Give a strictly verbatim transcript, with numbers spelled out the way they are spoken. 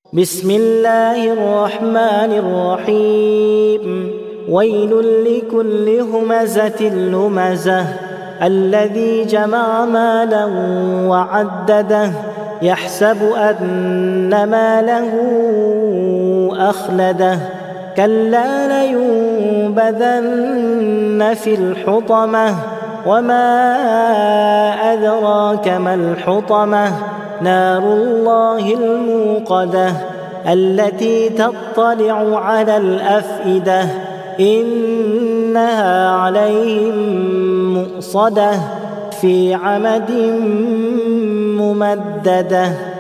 بسم الله الرحمن الرحيم ويل لكل همزة لمزة الذي جمع مالا وعدده يحسب أن ماله أخلده كلا لينبذن في الحطمة وما أدراك ما الحطمة نار الله الموقدة التي تطلع على الأفئدة إنها عليهم مؤصدة في عمد ممددة.